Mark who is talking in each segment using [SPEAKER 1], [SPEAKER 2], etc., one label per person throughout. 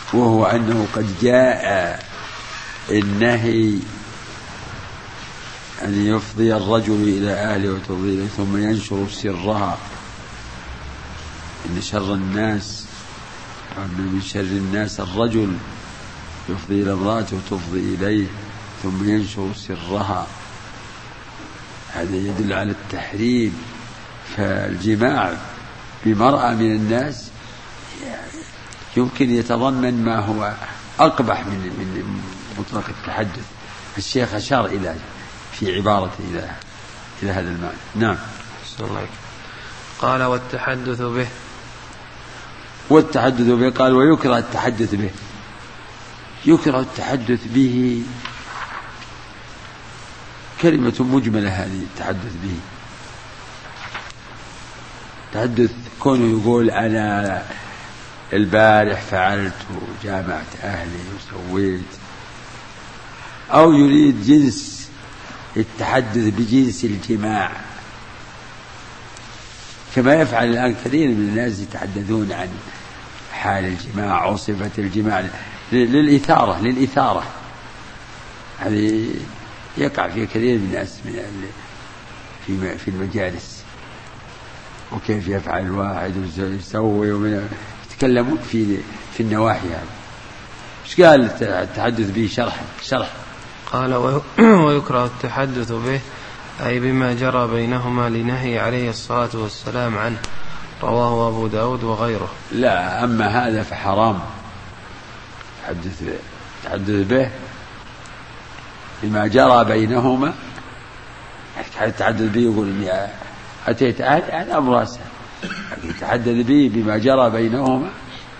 [SPEAKER 1] وهو أنه قد جاء النهي أن يفضي الرجل إلى أهله وتفضي ثم ينشر سرها، إن شر الناس وأن من شر الناس الرجل يفضي إلى امرأته وتفضي إليه ثم ينشر سرها، هذا يدل على التحريم. فالجماع بمرأة من الناس يمكن يتضمن ما هو أقبح من مطلق التحدث. الشيخ أشار إلى في عبارته إلى هذا المعنى. نعم.
[SPEAKER 2] قال والتحدث به.
[SPEAKER 1] والتحدث به قال ويكره التحدث به. يكره التحدث به كلمة مجملة هذه، التحدث به تحدث كونه يقول أنا البارح فعلت وجامعت أهلي وسويت، أو يريد جنس التحدث بجنس الجماع، كما يفعل الآن كثير من الناس يتحدثون عن حال الجماع أو صفة الجماع للإثارة. هذه يقع في كثير من الناس في المجالس، وكيف يفعل الواحد ويسوي يتكلمون في النواحي هذه. ايش قال التحدث به؟ شرح
[SPEAKER 2] قال ويكره التحدث به أي بما جرى بينهما لنهي عليه الصلاة والسلام عنه، رواه أبو داود وغيره.
[SPEAKER 1] لا، أما هذا فحرام التحدث به بما جرى بينهما. التحدث به يقول إني أتيت أهل أمر أسهل، لكن يتحدث به بما جرى بينهما.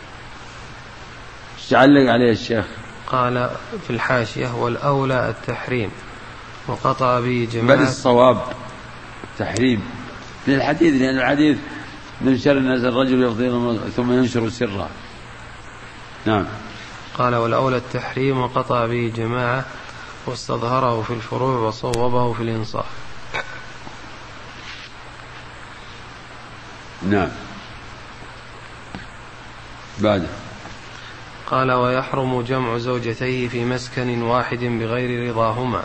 [SPEAKER 1] علق عليه الشيخ
[SPEAKER 2] قال في الحاشية والأولى التحريم وقطع به جماعة،
[SPEAKER 1] بل الصواب تحريم للحديث، لأن الحديث من شر الناس الرجل يفضي ثم ينشر سرها. نعم.
[SPEAKER 2] قال والأولى التحريم وقطع به جماعة واستظهره في الفروع وصوبه في الإنصاف.
[SPEAKER 1] نعم. بعد
[SPEAKER 2] قال ويحرم جمع زوجتيه في مسكن واحد بغير رضاهما.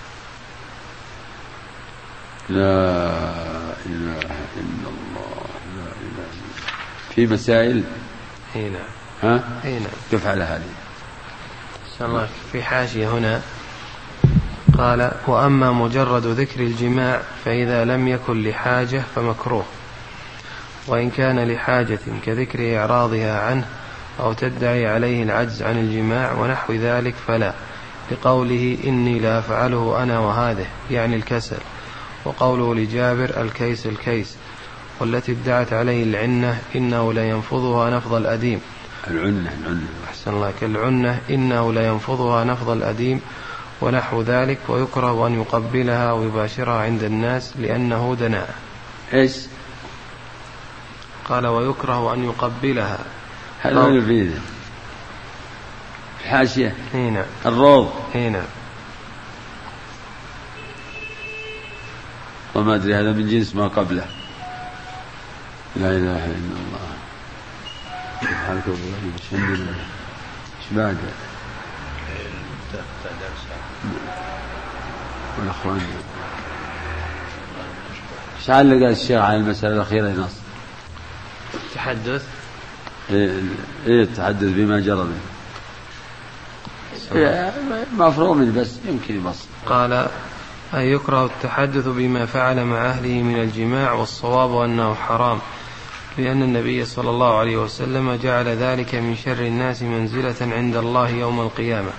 [SPEAKER 1] لا إله إلا الله، لا إله إلا. في مسائل
[SPEAKER 2] هنا
[SPEAKER 1] هنا تفعل هذه
[SPEAKER 2] الله في حاشية هنا. قال وأما مجرد ذكر الجماع فإذا لم يكن لحاجة فمكروه، وإن كان لحاجة كذكر إعراضها عنه أو تدعي عليه العجز عن الجماع ونحو ذلك فلا، لقوله إني لا أفعله أنا وهذه يعني الكسل، وقوله لجابر الكيس، والتي ادعت عليه العنة إنه لا ينفضها نفض الأديم.
[SPEAKER 1] العنة
[SPEAKER 2] أحسن الله كالعنة إنه لا ينفضها نفض الأديم ونحو ذلك. ويكره أن يقبلها ويباشرها عند الناس لأنه دناء.
[SPEAKER 1] إيش
[SPEAKER 2] قال ويكره أن يقبلها.
[SPEAKER 1] هذا هو الفيديو الحاشية
[SPEAKER 2] هنا
[SPEAKER 1] الروض
[SPEAKER 2] هنا.
[SPEAKER 1] وما أدري هذا من جنس ما قبله. لا إله إلا الله. سبحانك اللهم وبحمدك. إيش بعد والأخوان إيش علق الشيخ على المسألة الأخيرة نص
[SPEAKER 2] تحدث
[SPEAKER 1] التحدث بما جرى به مفروض بس يمكن يبص.
[SPEAKER 2] قال أي يكره التحدث بما فعل مع أهله من الجماع، والصواب أنه حرام، لأن النبي صلى الله عليه وسلم جعل ذلك من شر الناس منزلة عند الله يوم القيامة.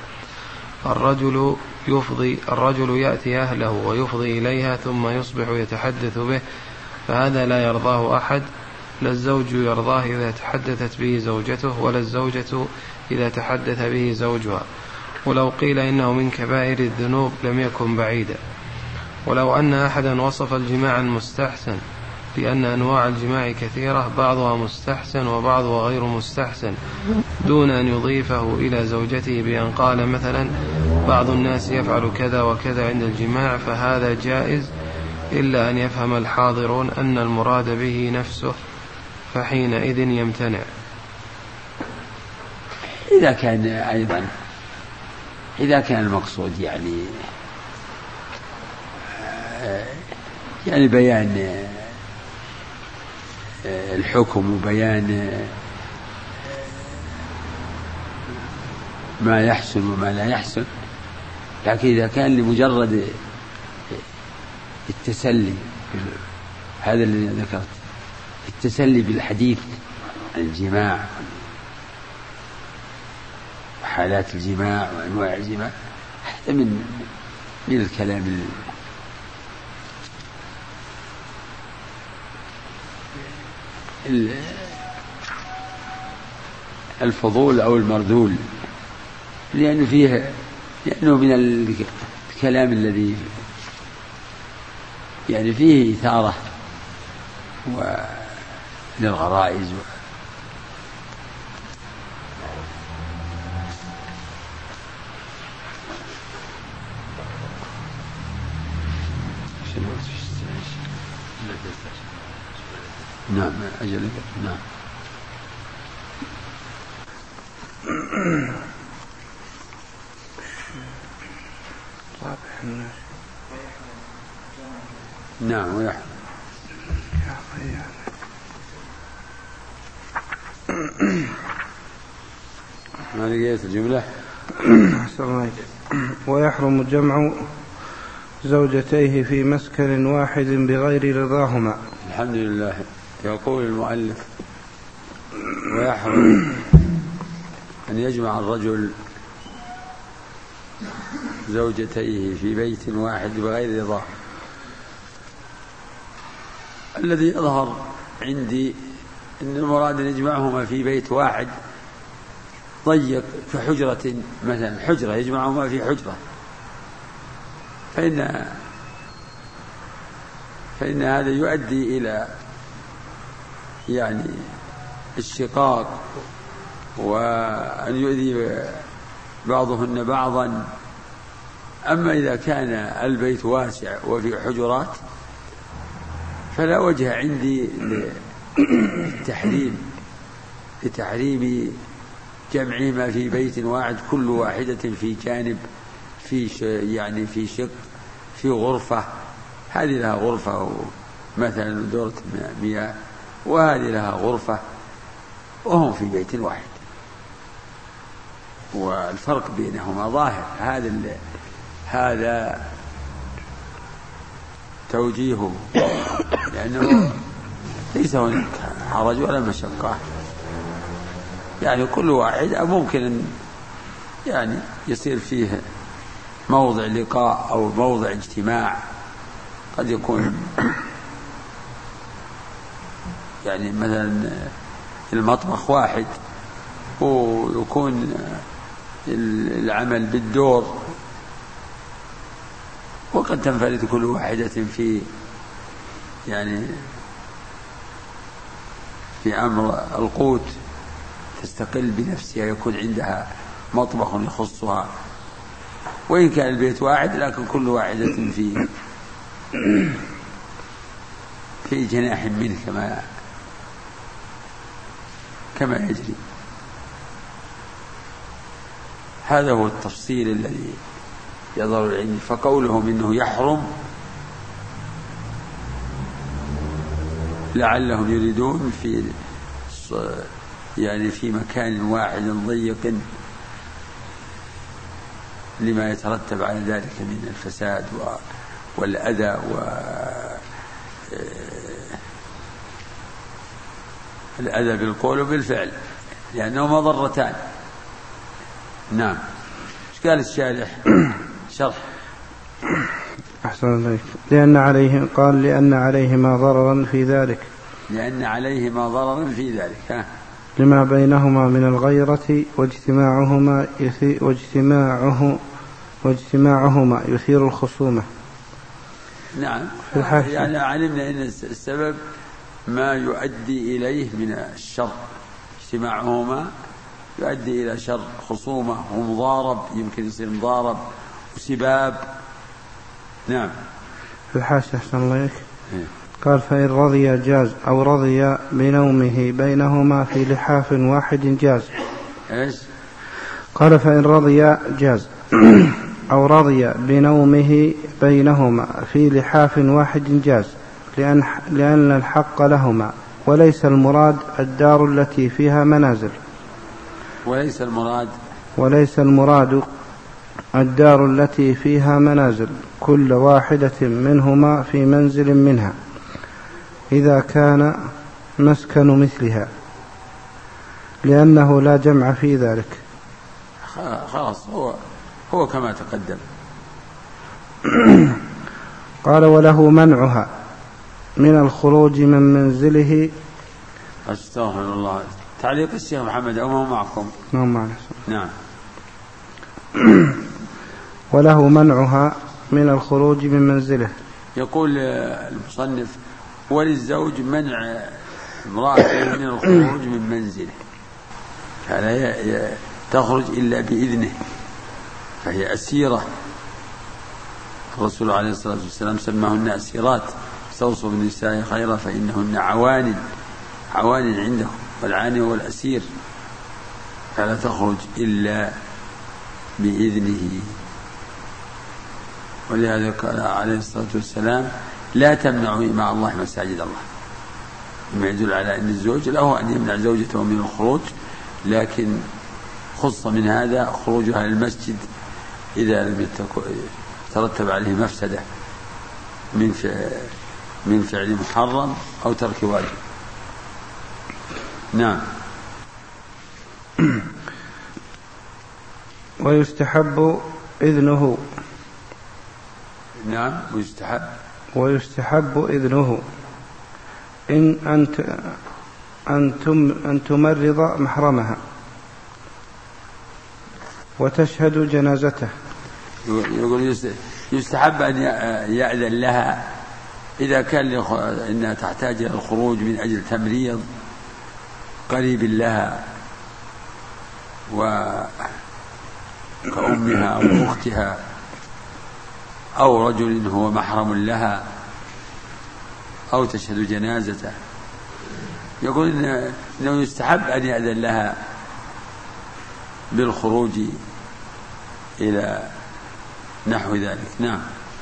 [SPEAKER 2] الرجل يأتي أهله ويفضي إليها ثم يصبح يتحدث به، فهذا لا يرضاه أحد، لا الزوج يرضاه إذا تحدثت به زوجته، ولا الزوجة إذا تحدث به زوجها. ولو قيل إنه من كبائر الذنوب لم يكن بعيدا. ولو أن أحدا وصف الجماع المستحسن، لأن أنواع الجماع كثيرة بعضها مستحسن وبعضها غير مستحسن، دون أن يضيفه إلى زوجته بأن قال مثلا بعض الناس يفعل كذا وكذا عند الجماع، فهذا جائز، إلا أن يفهم الحاضرون أن المراد به نفسه، فحينئذ يمتنع.
[SPEAKER 1] إذا كان أيضا إذا كان المقصود يعني بيان الحكم وبيان ما يحسن وما لا يحسن، لكن إذا كان لمجرد التسلي، هذا الذي ذكرت، التسلي بالحديث عن الجماع وحالات الجماع وأنواع الجماع، هذا من الكلام الفضول أو المرذول، لأنه من الكلام الذي يعني فيه إثارة للغرائز نعم أجل نعم. نعم ويحرم. ما لقيت الجملة.
[SPEAKER 3] ويحرم جمع زوجتيه في مسكن واحد بغير رضاهما.
[SPEAKER 1] الحمد لله. يقول المؤلف: ويحرم أن يجمع الرجل زوجتيه في بيت واحد بغير رضاه. الذي يظهر عندي أن المراد أن يجمعهما في بيت واحد ضيق كحجرة مثلا، حجرة يجمعهما في حجرة، فإن هذا يؤدي إلى يعني الشقاق وأن يؤذي بعضهن بعضا. أما إذا كان البيت واسع وفي حجرات فلا وجه عندي لتحريم جمعهما في بيت واحد، كل واحدة في جانب، في شق، في غرفة. هذه لها غرفة مثلا دورة مياه، وهذه لها غرفة، وهم في بيت واحد، والفرق بينهما ظاهر. هذا توجيهه، لأنه ليس هناك حرج ولا مشقة، يعني كل واحد ممكن يعني يصير فيه موضع لقاء أو موضع اجتماع. قد يكون يعني مثلا المطبخ واحد ويكون العمل بالدور، وقد تنفرد كل واحدة في أمر القوت، تستقل بنفسها، يكون عندها مطبخ يخصها، وإن كان البيت واحد لكن كل واحدة في جناح منه كما يجري. هذا هو التفصيل الذي يظهر العلم. فقولهم إنه يحرم لعلهم يريدون في مكان واحد ضيق لما يترتب على ذلك من الفساد والأذى الأذى بالقول وبالفعل، لأنهما ضرتان. نعم. ايش قال الشارح؟ شرح.
[SPEAKER 3] أحسن الله. لأن عليهما ضررا في ذلك.
[SPEAKER 1] لأن عليهما ضررا في ذلك.
[SPEAKER 3] لما بينهما من الغيرة واجتماعهما يثير الخصومة.
[SPEAKER 1] نعم. يعني علمنا أن السبب ما يؤدي إليه من الشر، اجتماعهما يؤدي إلى شر، خصومة ومضارب، يمكن يصير مضارب وسباب. نعم.
[SPEAKER 3] في الحاشية أحسن الله. قال: فإن رضي جاز، أو رضي بنومه بينهما في لحاف واحد جاز.
[SPEAKER 1] إيش؟
[SPEAKER 3] قال فإن رضي جاز أو رضي بنومه بينهما في لحاف واحد جاز لأن الحق لهما وليس المراد الدار التي فيها منازل. وليس المراد الدار التي فيها منازل كل واحدة منهما في منزل منها إذا كان مسكن مثلها لأنه لا جمع في ذلك.
[SPEAKER 1] خلاص هو كما تقدم.
[SPEAKER 3] قال وله منعها من الخروج من منزله.
[SPEAKER 1] أستغفر الله. تعليق الشيخ محمد أو ما معكم؟ نعم.
[SPEAKER 3] وله منعها من الخروج من منزله.
[SPEAKER 1] يقول المصنف وللزوج منع امرأته من الخروج من منزله فلا تخرج إلا بإذنه فهي أسيرة. الرسول عليه الصلاة والسلام سماهن أسيرات استوصوا بالنساء خيرا فإنهن عوان عندهم والعاني هو الأسير فلا تخرج إلا بإذنه. ولهذا قال عليه الصلاة والسلام لا تمنعوا مع الله مساجد الله مما يدل على أن الزوج له أن يمنع زوجته من الخروج لكن خص من هذا خروجها للمسجد إذا لم يترتب عليه مفسدة من فعل محرم أو ترك واجب. نعم.
[SPEAKER 3] ويستحب إذنه.
[SPEAKER 1] نعم
[SPEAKER 3] ويستحب إذنه أن تمرض محرمها وتشهد جنازته.
[SPEAKER 1] يقول يستحب أن يأذن لها إذا كان إنها تحتاج إلى الخروج من أجل تمريض قريب لها وكأمها أو أختها أو رجل هو محرم لها أو تشهد جنازته. يقول إنه يستحب أن يأذن لها بالخروج إلى نحو ذلك. نعم.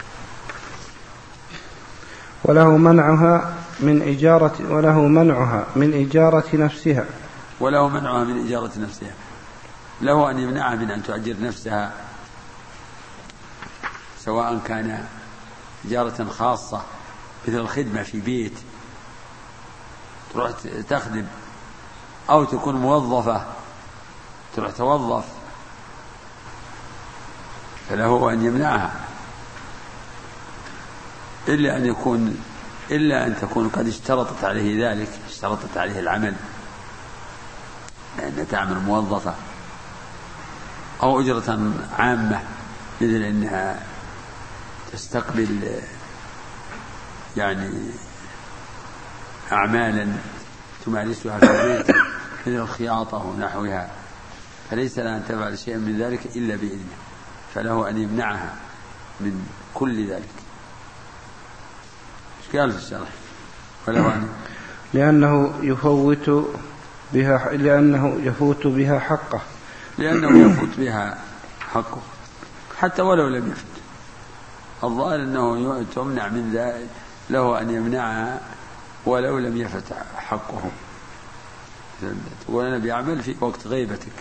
[SPEAKER 3] وله منعها من إجارة نفسها.
[SPEAKER 1] له أن يمنعها من أن تؤجر نفسها سواء كان إجارة خاصة مثل الخدمة في بيت تروح تخدم أو تكون موظفة تروح توظف فله أن يمنعها إلا أن تكون قد اشترطت عليه ذلك اشترطت عليه العمل لأنها تعمل موظفة أو أجرة عامة مثل أنها تستقبل يعني أعمالا تمارسها في البيت مثل الخياطة ونحوها فليس لها أن تفعل شيئا من ذلك إلا بإذنه فله أن يمنعها من كل ذلك. ايش قال في الشرح؟
[SPEAKER 3] لأنه يفوت بها حقه
[SPEAKER 1] حتى ولو لم يفت. الظاهر أنه تمنع من ذلك له أن يمنعها ولو لم يفت حقه. تقول أنا بيعمل في وقت غيبتك.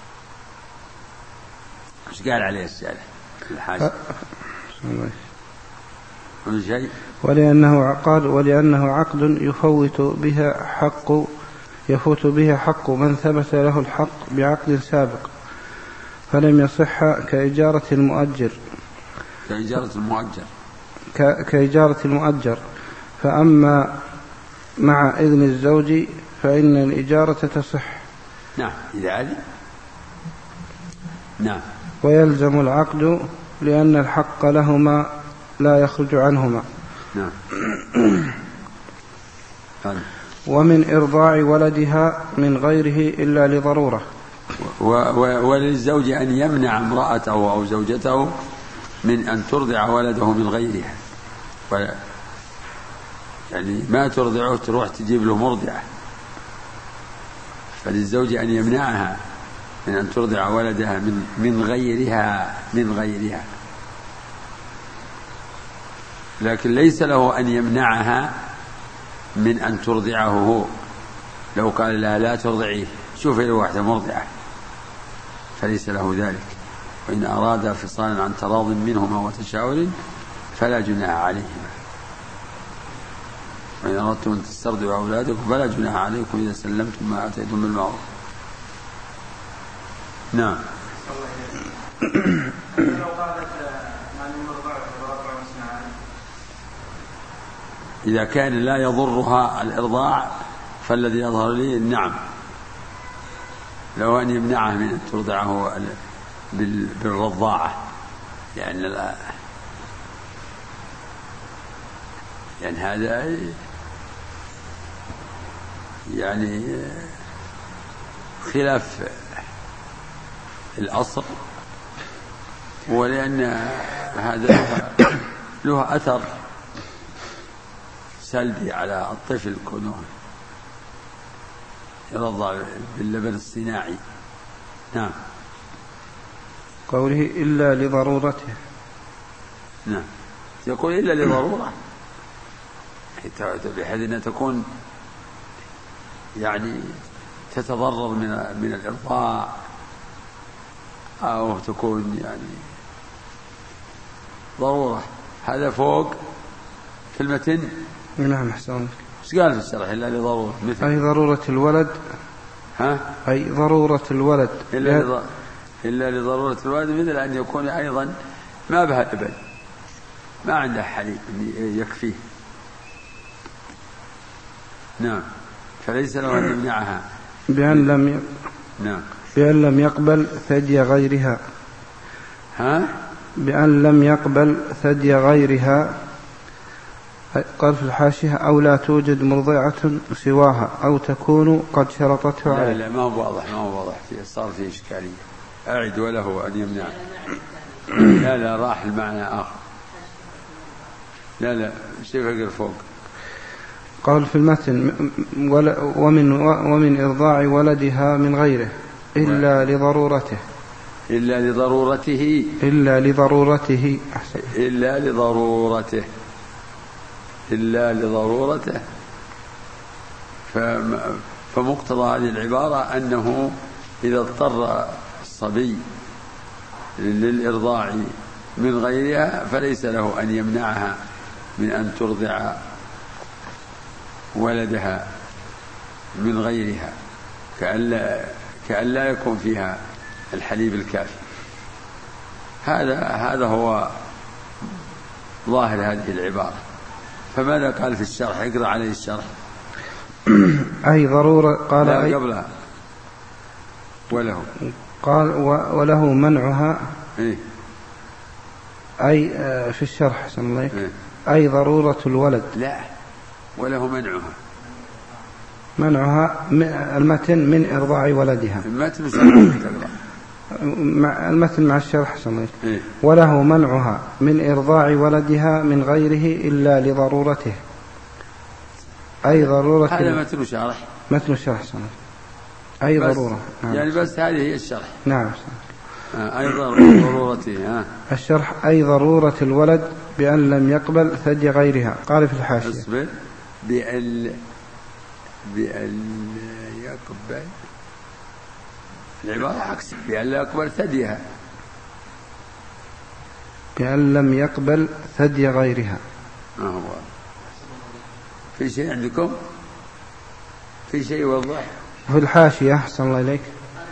[SPEAKER 1] ايش قال عليه الشارع الحاج؟
[SPEAKER 3] ولأنه عقد يفوت بها حق من ثبت له الحق بعقد سابق فلم يصح كإجارة المؤجر. فأما مع إذن الزوج فإن الإجارة تصح.
[SPEAKER 1] نعم إذا علي. نعم.
[SPEAKER 3] ويلزم العقد لأن الحق لهما لا يخرج عنهما.
[SPEAKER 1] نعم.
[SPEAKER 3] ومن إرضاع ولدها من غيره إلا لضرورة.
[SPEAKER 1] وللزوج أن يمنع امرأته أو زوجته من أن ترضع ولده من غيرها يعني ما ترضعه تروح تجيب له مرضعة فللزوج أن يمنعها من أن ترضع ولدها من غيرها، لكن ليس له أن يمنعها من أن ترضعه هو. لو قال لها لا ترضعيه، شوف إلى واحدة مرضعة، فليس له ذلك. وإن أراد فصالا عن تراض منهما وتشاور فلا جناح عليهما. وإن أردتم أن تسترضعوا أولادكم فلا جناح عليكم إذا سلمتم ما آتيتم بالمعروف. نعم. إذا كان لا يضرها الإرضاع فالذي يظهر لي نعم، لو أن يمنعها من أن ترضعه بالرضاعة، لأن هذا يعني خلاف الأصل، ولأن هذا له أثر سلبي على الطفل كونه يرضع باللبن الصناعي. نعم.
[SPEAKER 3] قوله إلا لضرورته.
[SPEAKER 1] نعم، يقول إلا لضرورة، بحيث أن تكون يعني تتضرر من الإرضاع، أو تكون يعني ضرورة. هذا فوق في المتن.
[SPEAKER 3] نعم أحسن.
[SPEAKER 1] ايش قال في الشرح؟ إلا لضرورة، مثل
[SPEAKER 3] أي ضرورة الولد. أي ضرورة الولد
[SPEAKER 1] إلا لضرورة الولد، مثل أن يكون أيضا ما بها لبن، ما عنده حليب يكفيه. نعم، فليس له أن يمنعها
[SPEAKER 3] بأن لم يقبل ثدي غيرها. بأن لم يقبل ثدي غيرها. قال في الحاشية أو لا توجد مرضعة سواها أو تكون قد شرطته عليه.
[SPEAKER 1] لا ما هو واضح صار فيه إشكالية. أعد وله أن يمنع. لا راح المعنى آخر. لا شوف اقرأ فوق.
[SPEAKER 3] قال في المتن ومن إرضاع ولدها من غيره إلا لضرورته. أحسن.
[SPEAKER 1] إلا لضرورته. فمقتضى هذه العبارة أنه إذا اضطر الصبي للإرضاع من غيرها فليس له أن يمنعها من أن ترضع ولدها من غيرها، كأن لا يكون فيها الحليب الكافي. هذا هو ظاهر هذه العبارة. فماذا قال في الشرح؟ اقرأ عليه الشرح.
[SPEAKER 3] أي ضرورة. قال
[SPEAKER 1] لا قبلها وله.
[SPEAKER 3] قال وله منعها. أي في الشرح حسن الله. أي ضرورة الولد.
[SPEAKER 1] لا، وله
[SPEAKER 3] منعها المتن من إرضاع ولدها. المتن مع الشرح حسن الله. وله منعها من إرضاع ولدها من غيره إلا لضرورته. أي ضرورة.
[SPEAKER 1] هذا متن الشرح
[SPEAKER 3] حسن الله. أي ضرورة.
[SPEAKER 1] يعني بس هذه هي الشرح.
[SPEAKER 3] نعم.
[SPEAKER 1] أي ضرورته.
[SPEAKER 3] الشرح أي ضرورة الولد بأن لم يقبل ثدي غيرها. قال في الحاشية
[SPEAKER 1] اصبر. بأن يقبل، العبارة عكس بأن لا يقبل ثديها.
[SPEAKER 3] بأن لم يقبل ثدي غيرها.
[SPEAKER 1] هو في شيء عندكم؟ في شيء يوضح؟
[SPEAKER 3] في الحاشية أحسن الله إليك.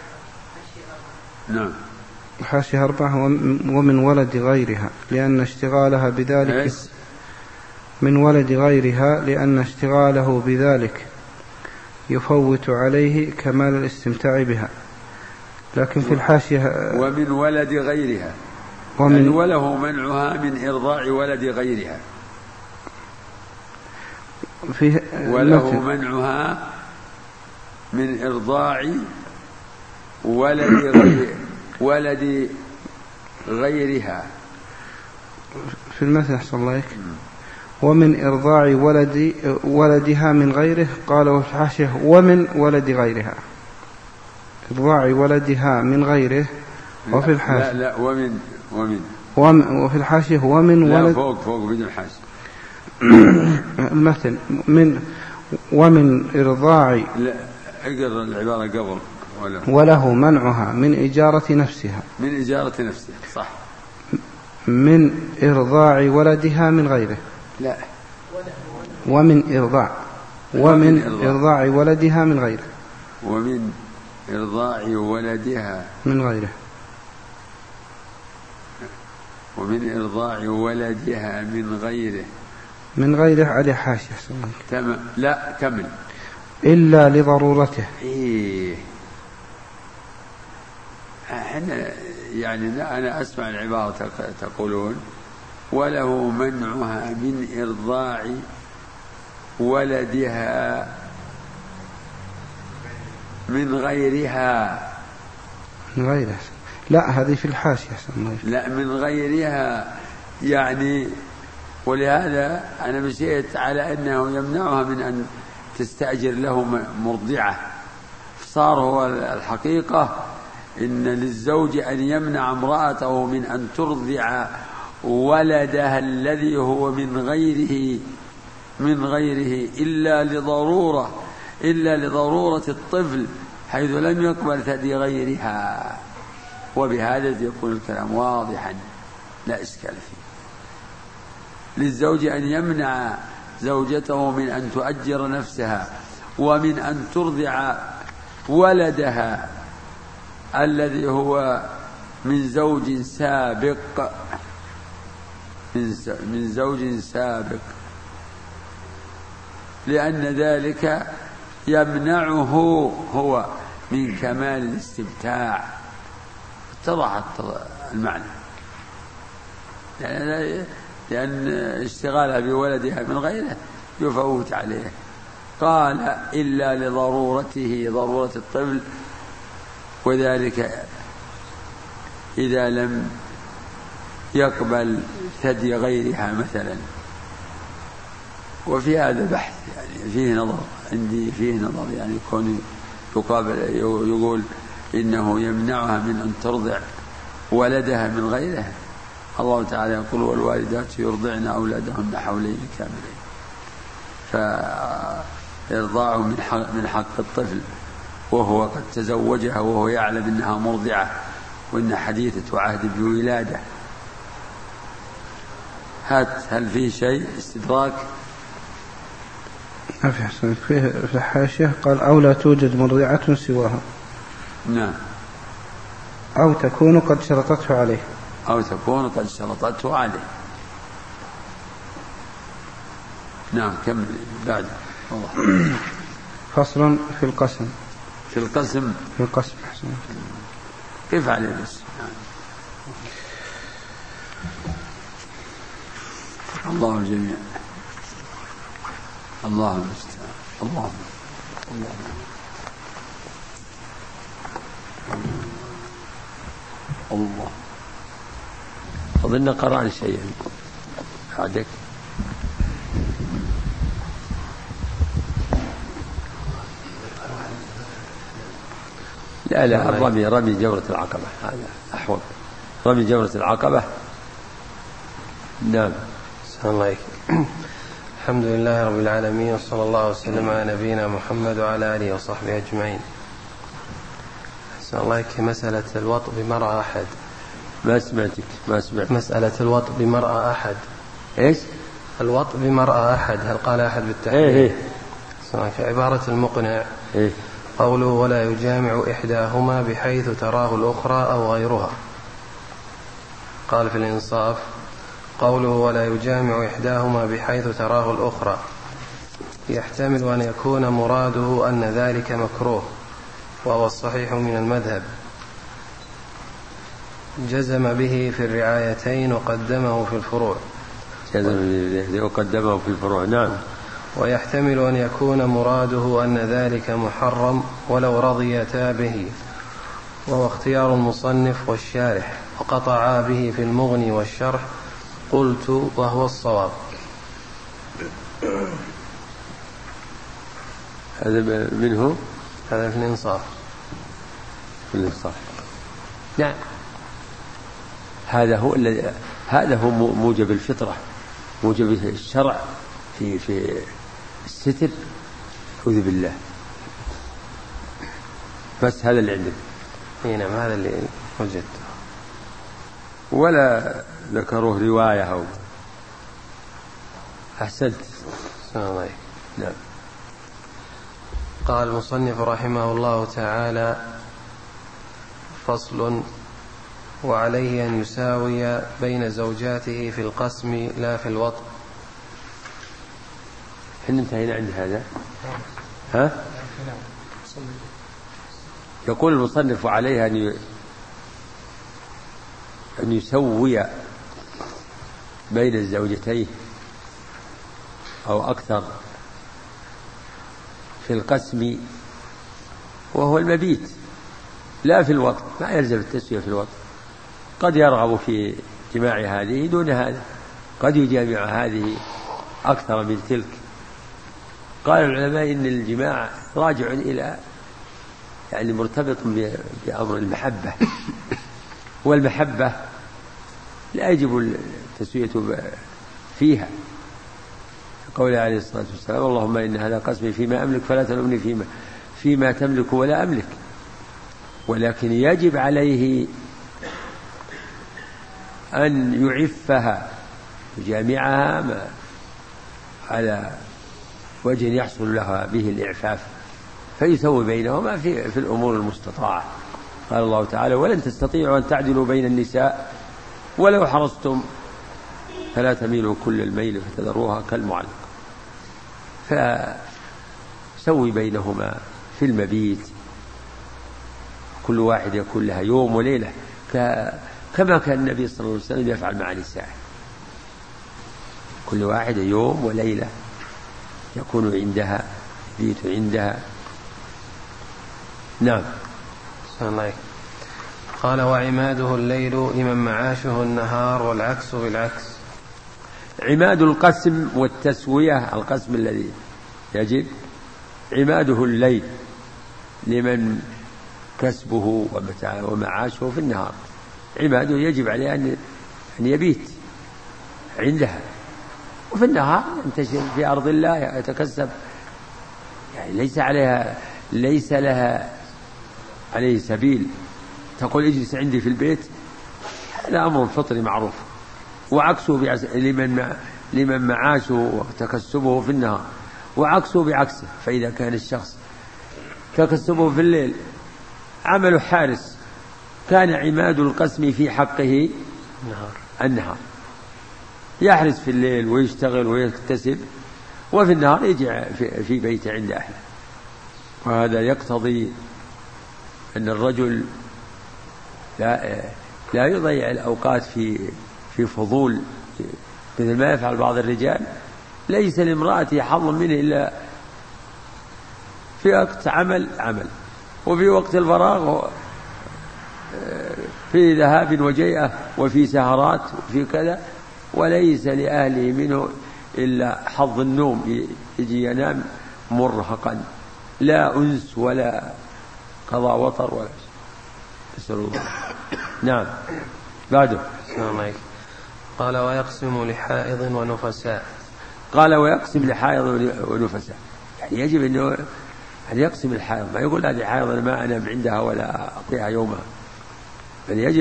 [SPEAKER 1] نعم.
[SPEAKER 3] الحاشية 4 ومن ولد غيرها لأن اشتغالها بذلك من ولد غيرها لأن اشتغاله بذلك يفوت عليه كمال الاستمتاع بها. لكن في الحاشية
[SPEAKER 1] ومن ولد غيرها وله منعها من إرضاع ولد غيرها. وله منعها من إرضاع ولد غيرها.
[SPEAKER 3] في المثل أحسن الله عليك. ومن إرضاع ولدها من غيره. قال في الحاشية ومن ولد غيرها. إرضاع ولدها من غيره. وفي الحاشية
[SPEAKER 1] لا
[SPEAKER 3] وفي الحاشية ومن
[SPEAKER 1] لا
[SPEAKER 3] ولد
[SPEAKER 1] فوق بدون حاشية
[SPEAKER 3] المثل ومن إرضاع.
[SPEAKER 1] لا اقرأ العبارة قبل.
[SPEAKER 3] وله منعها من إجارة نفسها.
[SPEAKER 1] من إجارة نفسها صح.
[SPEAKER 3] من إرضاع ولدها من غيره.
[SPEAKER 1] لا
[SPEAKER 3] ومن إرضاع ولدها من غيره.
[SPEAKER 1] ومن إرضاع ولدها
[SPEAKER 3] من غيره.
[SPEAKER 1] ومن إرضاع ولدها من غيره.
[SPEAKER 3] من غيره على حاشية.
[SPEAKER 1] تمام. لا كمل.
[SPEAKER 3] إلا لضرورته.
[SPEAKER 1] احنا يعني أنا أسمع العبارة تقولون وله منعها من إرضاع ولدها من غيرها.
[SPEAKER 3] من غيره. لا هذه في الحاشية.
[SPEAKER 1] لا من غيرها يعني. ولهذا أنا مشيت على أنه يمنعها من أن تستأجر له مرضعة. صار هو الحقيقة إن للزوج أن يمنع امرأته من أن ترضع ولدها الذي هو من غيره إلا لضرورة الطفل حيث لم يقبل ثدي غيرها. وبهذا يكون الكلام واضحا لا إشكال فيه. للزوج أن يمنع زوجته من أن تؤجر نفسها ومن أن ترضع ولدها الذي هو من زوج سابق لأن ذلك يمنعه هو من كمال الاستمتاع. اتضحت المعنى. لأن اشتغالها بولدها من غيره يفوت عليه. قال إلا لضرورته ضرورة الطفل وذلك إذا لم يقبل ثدي غيرها مثلا. وفي هذا بحث يعني فيه نظر عندي يعني كون يقول إنه يمنعها من أن ترضع ولدها من غيره. الله تعالى يقول والوالدات يرضعن أولادهن حولين كاملين. فإرضاعه من حق الطفل وهو قد تزوجها وهو يعلم أنها مرضعة وإن حديثة عهد بولادة. هل فيه شيء استدراك؟
[SPEAKER 3] في الحاشية قال أو لا توجد مرضعة سواها.
[SPEAKER 1] نعم.
[SPEAKER 3] أو تكون قد شرطته عليه.
[SPEAKER 1] نعم كمل بعد.
[SPEAKER 3] فصل في القسم.
[SPEAKER 1] كيف عليه بس. الله الجميع. الله المستعان. الله أظن قرأنا شيئا بعدك. لا رمي جمرة العقبة هذا أحوط. رمي جمرة العقبة. نعم.
[SPEAKER 2] السلام عليكم. الحمد لله رب العالمين وصلى الله وسلم على نبينا محمد وعلى آله وصحبه أجمعين. السلام عليكم. مسألة الوطء بمرأة أحد.
[SPEAKER 1] ما سمعت.
[SPEAKER 2] مسألة الوطء بمرأة أحد.
[SPEAKER 1] إيش؟
[SPEAKER 2] الوطء بمرأة أحد هل قال أحد بالتحديد؟ عبارة المقنع قوله ولا يجامع إحداهما بحيث تراه الأخرى أو غيرها. قال في الإنصاف قوله ولا يجامع إحداهما بحيث تراه الأخرى يحتمل أن يكون مراده أن ذلك مكروه وهو الصحيح من المذهب. جزم به في الرعايتين وقدمه في الفروع.
[SPEAKER 1] نعم.
[SPEAKER 2] ويحتمل أن يكون مراده أن ذلك محرم ولو رضيتا به وهو اختيار المصنف والشارح وقطعا به في المغني والشرح. قلت وهو الصواب.
[SPEAKER 1] هذا منه.
[SPEAKER 2] هذا في الإنصاف.
[SPEAKER 1] صح. نعم، هذا هو موجب الفطرة، موجب الشرع في الستر. أعوذ بالله. بس هذا اللي عندك.
[SPEAKER 2] نعم، هذا اللي وجدته،
[SPEAKER 1] ولا ذكروه رواية أو. أحسنت.
[SPEAKER 2] الله.
[SPEAKER 1] نعم.
[SPEAKER 2] قال المصنف رحمه الله تعالى: فصل: وعليه أن يساوي بين زوجاته في القسم لا في الوطء.
[SPEAKER 1] حين انتهينا عند هذا. ها؟ يقول المصنف: وعليه أن يسوي بين الزوجتين أو أكثر في القسم، وهو المبيت، لا في الوطء. ما يلزم التسوية في الوطء. قد يرغب في جماع هذه دون هذا، قد يجامع هذه أكثر من تلك. قال العلماء إن الجماع راجع إلى مرتبط بأمر المحبة، والمحبة لا يجب التسوية فيها. قوله عليه الصلاة والسلام: اللهم إن هذا قسمي فيما أملك فلا تلومني فيما تملك ولا أملك. ولكن يجب عليه أن يعفها، يجامعها على وجه يحصل لها به الإعفاف، فيسوي بينهما في الأمور المستطاعة. قال الله تعالى: ولن تستطيعوا أن تعدلوا بين النساء ولو حرصتم فلا تميلوا كل الميل فتذروها كالمعلقة. فسوي بينهما في المبيت، كل واحد يكون لها يوم وليلة، كما كان النبي صلى الله عليه وسلم يفعل مع نسائه. كل واحد يوم وليلة يكون عندها، يبيت عندها. نعم.
[SPEAKER 2] قال: وعماده الليل لمن معاشه النهار، والعكس بالعكس.
[SPEAKER 1] عماد القسم والتسوية، القسم الذي يجب عماده الليل لمن كسبه ومعاشه في النهار. عماده يجب عليه أن يبيت عندها، وفي النهار ينتشر في أرض الله يتكسب، يعني ليس لها عليه سبيل تقول اجلس عندي في البيت. هذا أمر فطري معروف. وعكسه لمن معاشه وتكسبه في النهار، وعكسه بعكسه. فإذا كان الشخص تكسبه في الليل عمل حارس، كان عماد القسم في حقه النهار، يحرس في الليل ويشتغل ويكتسب، وفي النهار يجي في بيت عند أهله. وهذا يقتضي أن الرجل لا يضيع الأوقات في فضول مثل ما يفعل بعض الرجال. ليس لامرأته حظ منه إلا في وقت عمل، وفي وقت الفراغ في ذهاب وجيئة، وفي سهرات، وفي كذا. وليس لأهله منه إلا حظ النوم، يجي ينام مرهقا، لا أنس ولا قضاء وطر ولا شيء. نسأل الله. نعم. بعده.
[SPEAKER 2] قال: ويقسم لحائض ونفساء.
[SPEAKER 1] قال: ويقسم لحائض ونفساء، يعني يجب أن يقسم الحائض. ما يقول هذه حائض أنا ما أنام عندها ولا أعطيها يومها، بل يجب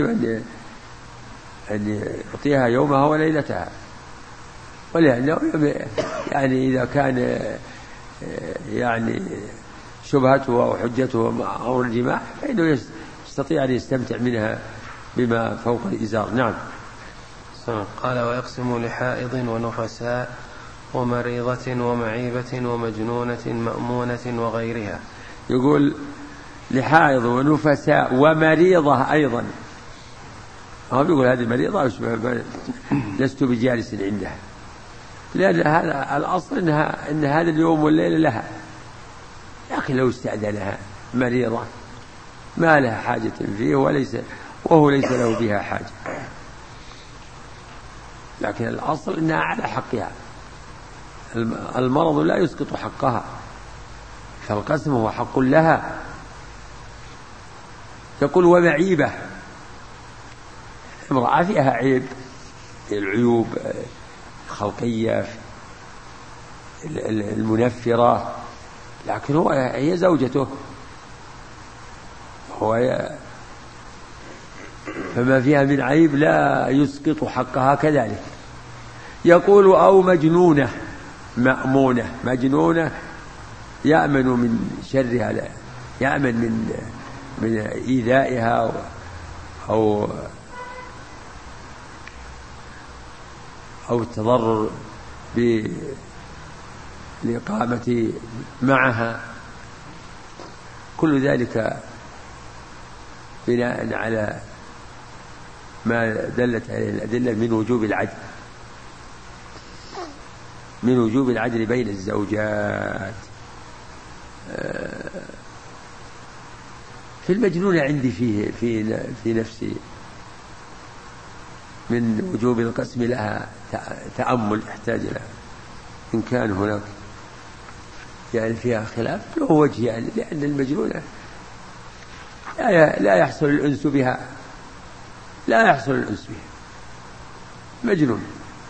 [SPEAKER 1] أن يعطيها يومها وليلتها. ولأنه يعني إذا كان يعني شبهته أو حجته أو الجماع، فإنه يستطيع أن يستمتع منها بما فوق الإزار. نعم.
[SPEAKER 2] قال: ويقسم لحائض ونفساء ومريضة ومعيبة ومجنونة مأمونة وغيرها.
[SPEAKER 1] يقول لحائض ونفساء ومريضة أيضا. هو يقول هذه مريضة لست بجالس عندها، لأن هذا الأصل إن هذا اليوم والليلة لها. لكن لو استأذنها مريضة ما لها حاجة فيه وهو ليس له بها حاجة، لكن الأصل إنها على حقها. المرض لا يسقط حقها، فالقسم هو حق لها. يقول ومعيبة، امرأة فيها عيب، العيوب الخلقية المنفرة، لكن هي زوجته، فما فيها من عيب لا يسقط حقها كذلك. يقول أو مجنونة مأمونة، مجنونة يأمن من شرها، يأمن من إيذائها أو التضرر بالإقامة معها، كل ذلك بناء على ما دلت عليه الأدلة من وجوب العدل، من وجوب العدل بين الزوجات. في المجنون عندي في نفسي من وجوب القسم لها تأمل يحتاج لها، إن كان هناك يعني فيها خلاف له وجه، يعني لأن المجنونة لا يحصل الأنس بها، لا يحصل الأنس بها مجنون،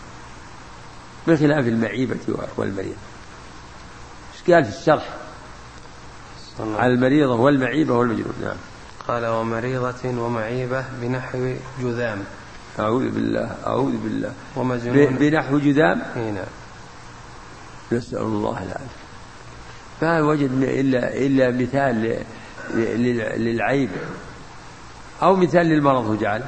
[SPEAKER 1] بخلاف المعيبة والمريضة. ايش قال في الشرح على المريضة والمعيبة والمجنون؟ نعم.
[SPEAKER 2] قال ومريضة ومعيبة بنحو جذام.
[SPEAKER 1] أعوذ بالله أعوذ بالله.
[SPEAKER 2] ومجنون
[SPEAKER 1] بنحو جذام.
[SPEAKER 2] نعم.
[SPEAKER 1] نسأل الله العافية. ما وجدنا إلا مثال للعيب أو مثال للمرض، هو جعل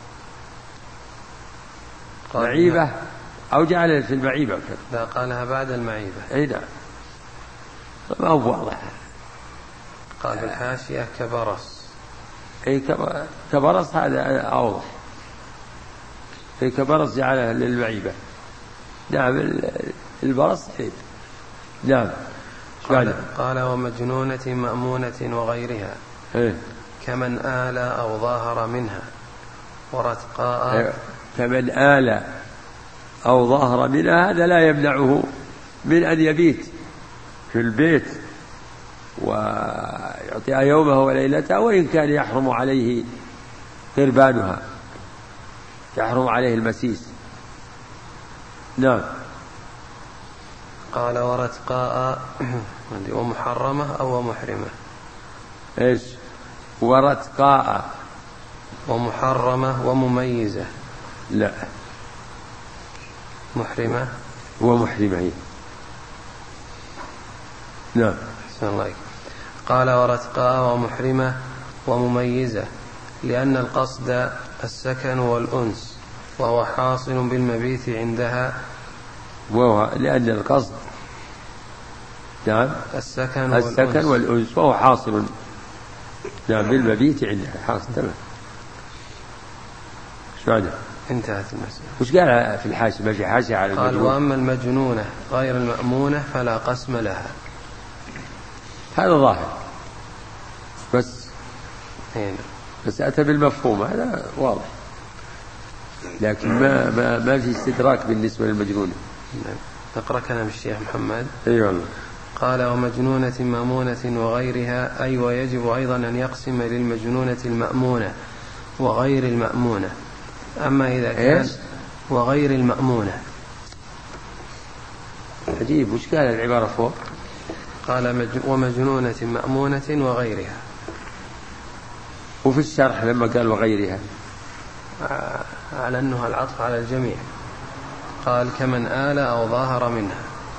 [SPEAKER 1] معيبة أو جعل في المعيبة.
[SPEAKER 2] لا، قالها بعد المعيبة.
[SPEAKER 1] أي نعم، ما هو واضح.
[SPEAKER 2] قال في الحاشية كبرص.
[SPEAKER 1] أي كبرص هذا أوضح. أي كبرص جعلها للمعيبة. نعم، البرص عيب. نعم.
[SPEAKER 2] قال ومجنونة مأمونة وغيرها كمن آل أو ظاهر منها ورتقاء.
[SPEAKER 1] كمن آل أو ظاهر منها، هذا لا يمنعه من أن يبيت في البيت ويعطيها يومه وليلته، وإن كان يحرم عليه قربانها، يحرم عليه المسيس. نعم.
[SPEAKER 2] قال ورتقاء ومحرمة أو محرمة.
[SPEAKER 1] إيش؟ ورتقاء
[SPEAKER 2] ومحرمة ومميزة.
[SPEAKER 1] لا،
[SPEAKER 2] محرمة
[SPEAKER 1] ومحرمة هي. نعم.
[SPEAKER 2] أحسن الله. قال ورتقاء ومحرمة ومميزة، لأن القصد السكن والأنس، وهو حاصل بالمبيت عندها.
[SPEAKER 1] وهو لأن القصد نعم
[SPEAKER 2] السكن
[SPEAKER 1] والأنس، وهو حاصل نعم بالمبيت عندها، حاصل. تمام. شو هذا؟
[SPEAKER 2] انتهت المسألة.
[SPEAKER 1] وش قال في الحاشية؟ ما في حاشية على
[SPEAKER 2] قال وأما المجنونة غير المأمونة فلا قسم لها.
[SPEAKER 1] هذا ظاهر بس أتى بالمفهوم، هذا واضح، لكن ما في استدراك بالنسبة للمجنونة.
[SPEAKER 2] نقرأ كلام الشيخ محمد.
[SPEAKER 1] أيوة.
[SPEAKER 2] قال ومجنونة مأمونة وغيرها، أي ويجب أيضا أن يقسم للمجنونة المأمونة وغير المأمونة. أما إذا كان وغير المأمونة.
[SPEAKER 1] عجيب، وش قال العبارة فوق؟
[SPEAKER 2] قال ومجنونة مأمونة وغيرها.
[SPEAKER 1] وفي الشرح لما قال وغيرها
[SPEAKER 2] على أنه العطف على الجميع. قال كمن آل أو ظاهر منها.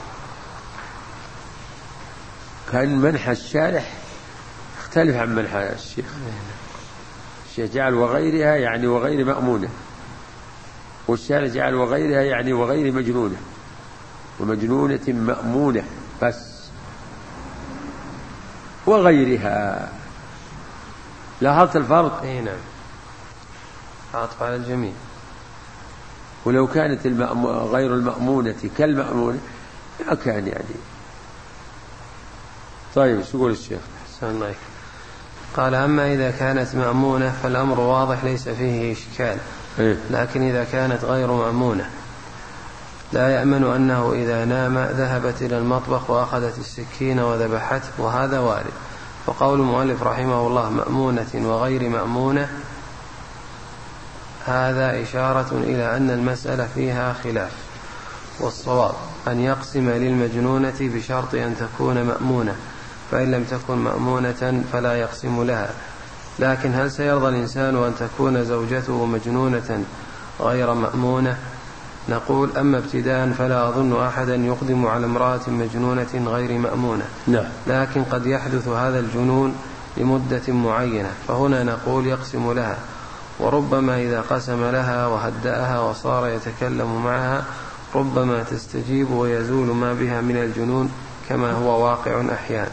[SPEAKER 1] كان منحى الشارح اختلف عن منحى الشيخ. الشيخ جعل وغيرها يعني وغير مأمونة، والشارح جعل وغيرها يعني وغير مجنونة، ومجنونة مأمونة بس، وغيرها. لاحظت الفرق؟
[SPEAKER 2] نعم، عطف على الجميع.
[SPEAKER 1] ولو كانت غير المأمونة كالمأمونة ما كان يعني. طيب شو يقول الشيخ؟
[SPEAKER 2] أحسن الله. قال أما إذا كانت مأمونة فالأمر واضح ليس فيه إشكال، لكن إذا كانت غير مأمونة لا يأمن أنه إذا نام ذهبت إلى المطبخ وأخذت السكين وذبحته، وهذا وارد، وقول المؤلف رحمه الله مأمونة وغير مأمونة هذا إشارة إلى أن المسألة فيها خلاف، والصواب أن يقسم للمجنونة بشرط أن تكون مأمونة، فإن لم تكن مأمونة فلا يقسم لها. لكن هل سيرضى الإنسان أن تكون زوجته مجنونة غير مأمونة؟ نقول أما ابتداء فلا أظن أحدا يقدم على امرأة مجنونة غير مأمونة، لكن قد يحدث هذا الجنون لمدة معينة، فهنا نقول يقسم لها، وربما إذا قسم لها وهدأها وصار يتكلم معها ربما تستجيب ويزول ما بها من الجنون كما هو واقع أحيانا.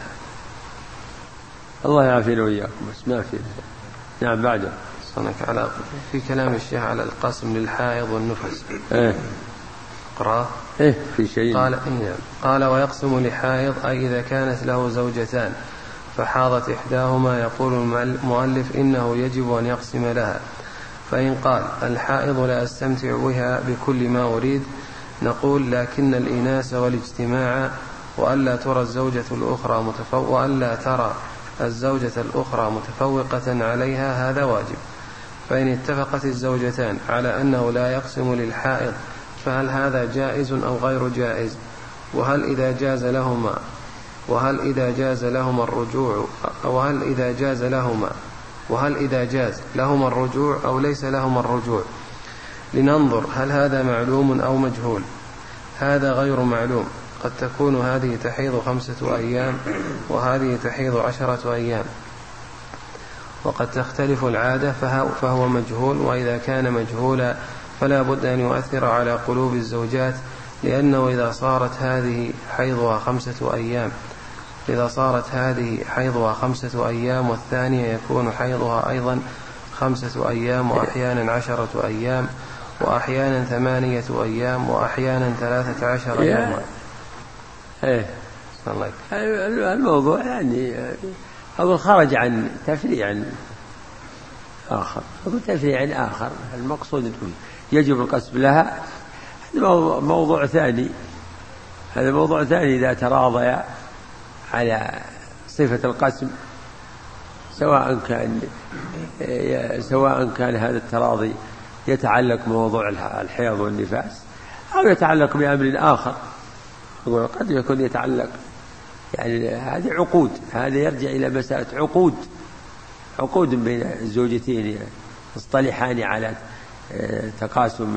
[SPEAKER 1] الله يعافينا وإياكم، بس ما في. نعم بعده
[SPEAKER 2] على في كلام الشيخ على القسم للحائض والنفس. قرأ
[SPEAKER 1] في شيء
[SPEAKER 2] قال ويقسم لحائض أي إذا كانت له زوجتان فحاضت إحداهما يقول المؤلف إنه يجب أن يقسم لها. فإن قال الحائض لا أستمتع بها بكل ما أريد، نقول لكن الإناس والاجتماع وألا ترى الزوجة الأخرى متفوقة عليها هذا واجب. فإن اتفقت الزوجتان على أنه لا يقسم للحائض فهل هذا جائز أو غير جائز؟ وهل إذا جاز لهما الرجوع أو ليس لهما الرجوع؟ لننظر هل هذا معلوم أو مجهول. هذا غير معلوم، قد تكون هذه تحيض 5 أيام وهذه تحيض 10 أيام، وقد تختلف العادة فهو مجهول. وإذا كان مجهولا فلا بد أن يؤثر على قلوب الزوجات، لأنه إذا صارت هذه حيضها 5 أيام والثانية يكون حيضها أيضا 5 أيام وأحيانا 10 أيام وأحيانا 8 أيام وأحيانا 13 يوما.
[SPEAKER 1] الموضوع يعني أو خرج عن تفريع آخر، المقصود يجب القسم لها. هذا موضوع ثاني إذا تراضيا على صفة القسم، سواء كان هذا التراضي يتعلق بموضوع الحيض والنفاس أو يتعلق بأمر آخر. قد يكون يتعلق يعني هذه عقود، هذا يرجع إلى مسألة عقود بين الزوجتين يصطلحان على تقاسم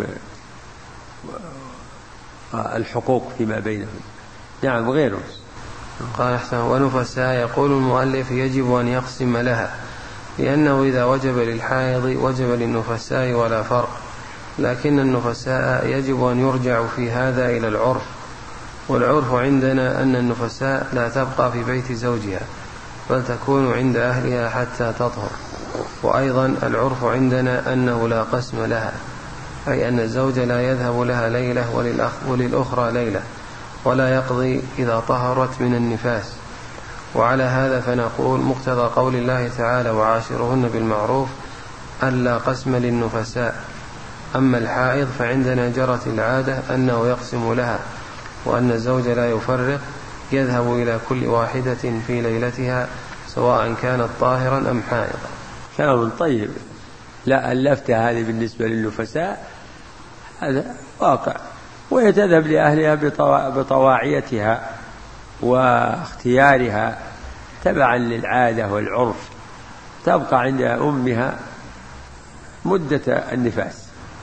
[SPEAKER 1] الحقوق فيما بينهم. نعم غيره.
[SPEAKER 2] قال أحسن. ونفساء يقول المؤلف يجب أن يقسم لها، لأنه إذا وجب للحائض وجب للنفساء ولا فرق، لكن النفساء يجب أن يرجع في هذا إلى العرف، والعرف عندنا أن النفساء لا تبقى في بيت زوجها بل تكون عند أهلها حتى تطهر. وأيضا العرف عندنا أنه لا قسم لها، أي أن الزوج لا يذهب لها ليلة وللأخرى ليلة، ولا يقضي إذا طهرت من النفاس. وعلى هذا فنقول مقتضى قول الله تعالى وعاشرهن بالمعروف ألا قسم للنفساء. أما الحائض فعندنا جرت العادة أنه يقسم لها، وأن الزوج لا يفرق، يذهب إلى كل واحدة في ليلتها سواء كانت طاهرا أم حائضا.
[SPEAKER 1] كلام طيب. لا اللفتة هذه بالنسبة للنفساء هذا واقع، وهي تذهب لأهلها بطواعيتها واختيارها تبعا للعادة والعرف، تبقى عند أمها مدة النفاس.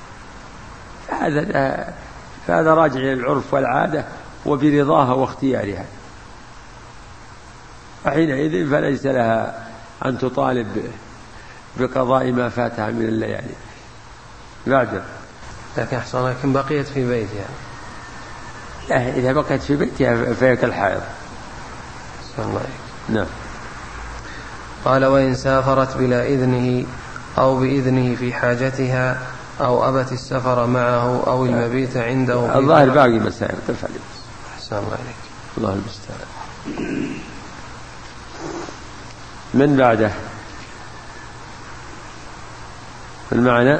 [SPEAKER 1] فهذا راجع إلى العرف والعادة وبرضاها واختيارها، فحينئذ فليس لها أن تطالب بقضاء ما فاتها من الليالي بعد.
[SPEAKER 2] لكن بقيت في بيتها.
[SPEAKER 1] لا، إذا بقيت في بيتها فهي كالحائض. نعم.
[SPEAKER 2] قال وإن سافرت بلا إذنه أو بإذنه في حاجتها أو أبت السفر معه أو المبيت عنده.
[SPEAKER 1] الظاهر باقي مسائل تفعل.
[SPEAKER 2] أحسن الله عليك.
[SPEAKER 1] الله المستعان. من بعده المعنى.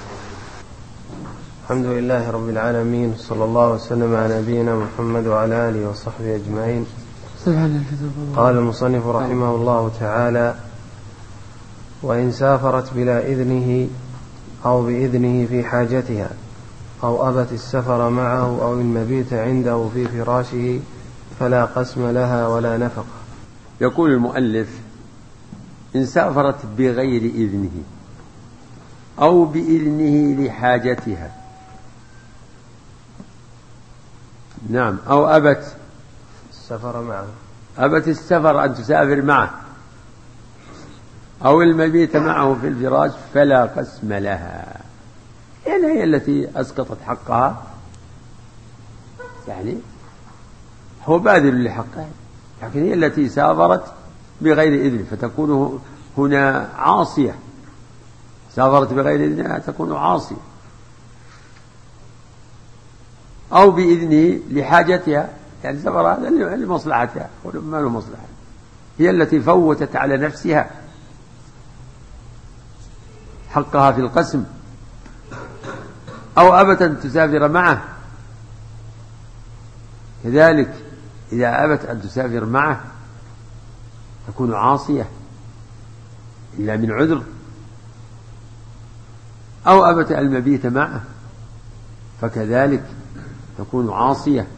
[SPEAKER 2] الحمد لله رب العالمين، صلى الله وسلم على نبينا محمد وعلى آله وصحبه أجمعين. قال المصنف رحمه الله تعالى: وإن سافرت بلا إذنه أو بإذنه في حاجتها أو أبت السفر معه أو المبيت عنده في فراشه فلا قسم لها ولا نفقة.
[SPEAKER 1] يقول المؤلف: إن سافرت بغير إذنه أو بإذنه لحاجتها، نعم، أو أبت
[SPEAKER 2] السفر معه،
[SPEAKER 1] أبت السفر أن تسافر معه أو المبيت معه في الفراش فلا قسم لها، يعني هي التي أسقطت حقها، يعني هو باذل لحقها، لكن هي التي سافرت بغير إذن فتكون هنا عاصية، سافرت بغير إذنها تكون عاصية. أو بإذنه لحاجتها، يعني سفر هذا لمصلحتها وما له مصلحة، هي التي فوتت على نفسها حقها في القسم. أو أبت أن تسافر معه، كذلك إذا أبت أن تسافر معه تكون عاصية إلا من عذر. أو أبت المبيت معه فكذلك تكون عاصية،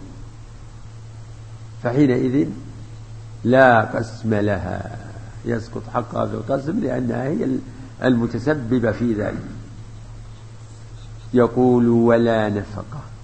[SPEAKER 1] فحينئذ لا قسم لها، يسقط حقها في القسم لأنها هي المتسببة في ذلك. يقول: ولا نفقة.